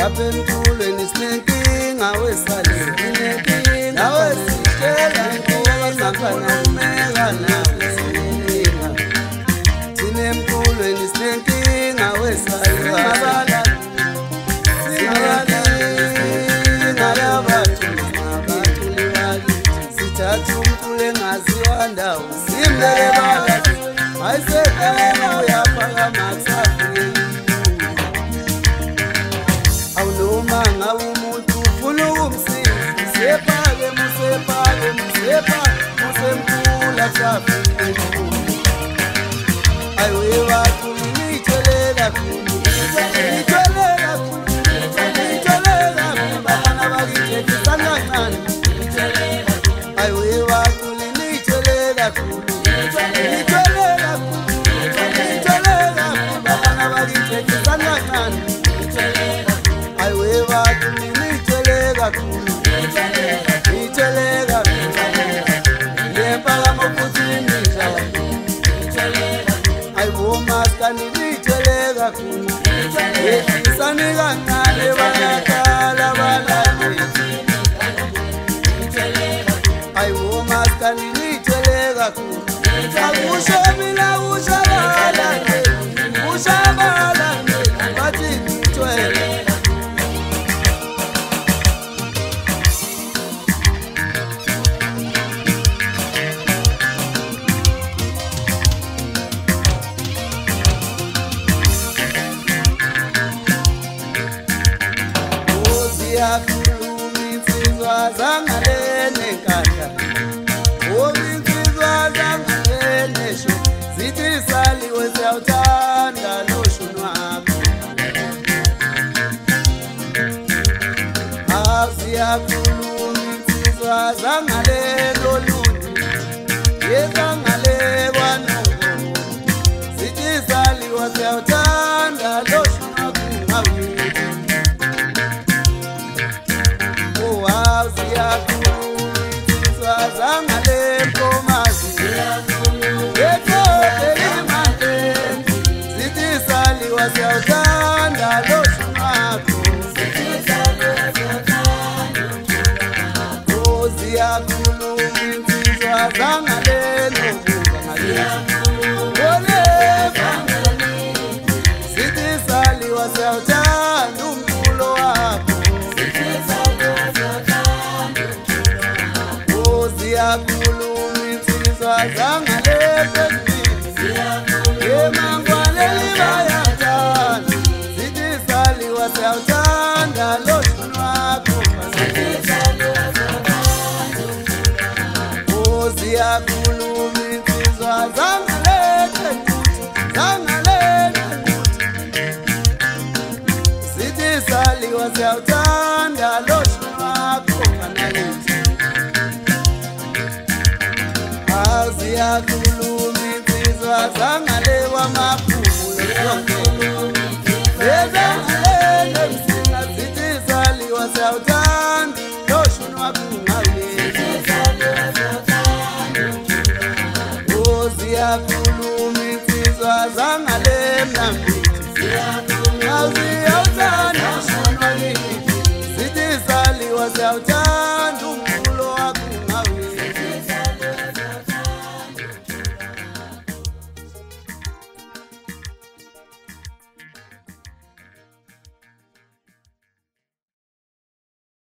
lapha emculweni sinenkinga wesale sinenkinga wesitshela ngoba sakhulumeka nawe sinenkinga sinemculweni sinenkinga wesale ngabala sithatha umculo engaziwa ndawo simleke bala ayisekela uyaphakama kusafike awunoma ngabe umuntu ufuna ukumsiza musepake musemkhula kusafike ayiwe wakhulu ngiyithele kakhulu bafana bakithethisa kancane ayiwe wakhulu ngiyithele kakhulu bafana bakithethisa kancane ayiwe wakhulu ngiyithele kakhulu lempakamo futhi nisha ayiwo maskani ngiyithele kakhulu yehlisani kancane bayakhala balale ayiwo maskani ngiyithele kakhulu akusho mina ushabalale bathi ngithwele yakhuluma insizwa zangalene nkandla insizwa zangalene sho zithi saliwe siyawuthanda loshuni wakho ziyakhuluma insizwa zangalene oluntu yezangale kwanoko zithi saliwe siyawuthanda loshuni wakho zangale mkomazi imande zithi saliwa siyawuthanda loshuni wakho ziyakhuluma insizwa zangale nokuba zithi saliwa siyawuthanda umculo wakho ziyakhuluma insizwa zangale emangwaneni bayathanda zithi saliwa siyawuthanda loshuni wakho ziyakhuluma insizwa zangale zithi saliwa siyawuthanda loshuni wakho ziyakhuluma insizwa zangale wamapha